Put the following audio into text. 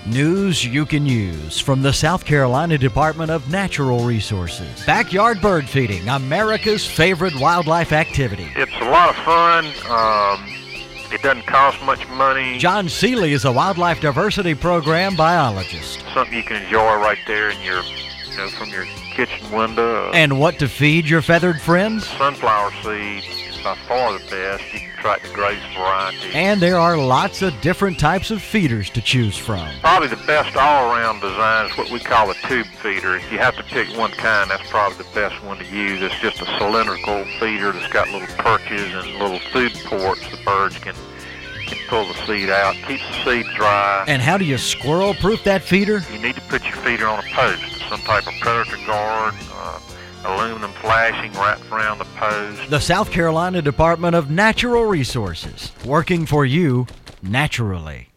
News you can use from the South Carolina Department of Natural Resources. Backyard bird feeding, America's favorite wildlife activity. It's a lot of fun. It doesn't cost much money. John Seeley is a wildlife diversity program biologist. Something you can enjoy right there in your, from your kitchen window. And what to feed your feathered friends? Sunflower seed is by far the best. You can try the greatest variety. And there are lots of different types of feeders to choose from. Probably the best all-around design is what we call a tube feeder. If you have to pick one kind, that's probably the best one to use. It's just a cylindrical feeder that's got little perches and little food ports the birds can pull the seed out. Keeps the seed dry. And how do you squirrel-proof that feeder? You need to put your feeder on a post, some type of predator guard, aluminum flashing wrapped around the post. The South Carolina Department of Natural Resources, working for you naturally.